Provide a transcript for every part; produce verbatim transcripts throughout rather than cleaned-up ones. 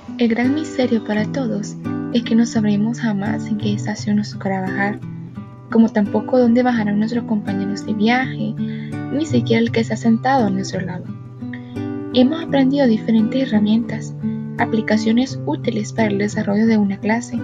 El gran misterio para todos es que no sabremos jamás en qué estación nos tocará bajar, como tampoco dónde bajarán nuestros compañeros de viaje, ni siquiera el que está sentado a nuestro lado. Hemos aprendido diferentes herramientas, aplicaciones útiles para el desarrollo de una clase.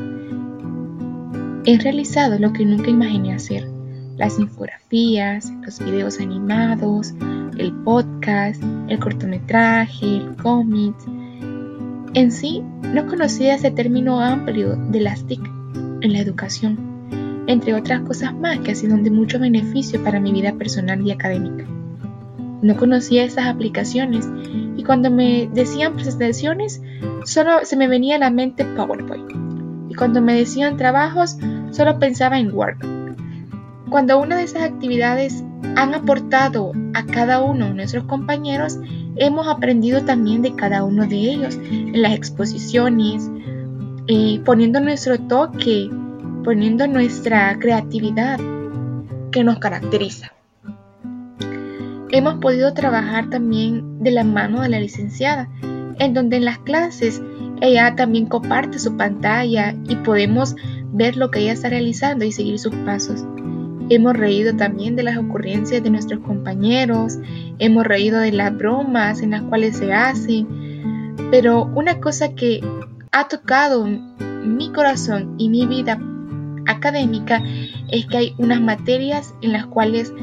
He realizado lo que nunca imaginé hacer: las infografías, los videos animados, el podcast, el cortometraje, el cómic. En sí, no conocía ese término amplio de las T I C en la educación, entre otras cosas más que ha sido de mucho beneficio para mi vida personal y académica. No conocía esas aplicaciones y cuando me decían presentaciones, solo se me venía a la mente PowerPoint. Y cuando me decían trabajos, solo pensaba en Word. Cuando una de esas actividades han aportado a cada uno de nuestros compañeros, hemos aprendido también de cada uno de ellos en las exposiciones, eh, poniendo nuestro toque, poniendo nuestra creatividad que nos caracteriza. Hemos podido trabajar también de la mano de la licenciada, en donde en las clases ella también comparte su pantalla y podemos ver lo que ella está realizando y seguir sus pasos. Hemos reído también de las ocurrencias de nuestros compañeros, hemos reído de las bromas en las cuales se hacen, pero una cosa que ha tocado mi corazón y mi vida académica es que hay unas materias en las cuales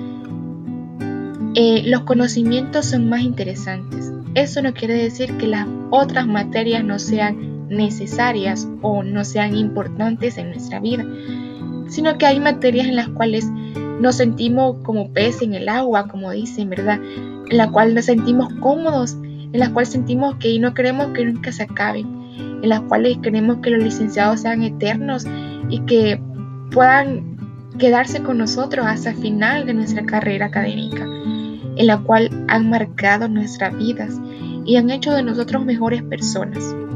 eh, los conocimientos son más interesantes. Eso no quiere decir que las otras materias no sean necesarias o no sean importantes en nuestra vida, sino que hay materias en las cuales nos sentimos como pez en el agua, como dicen, ¿verdad? En la cual nos sentimos cómodos, en las cuales sentimos que no queremos que nunca se acaben, en las cuales queremos que los licenciados sean eternos y que puedan quedarse con nosotros hasta el final de nuestra carrera académica, en la cual han marcado nuestras vidas y han hecho de nosotros mejores personas.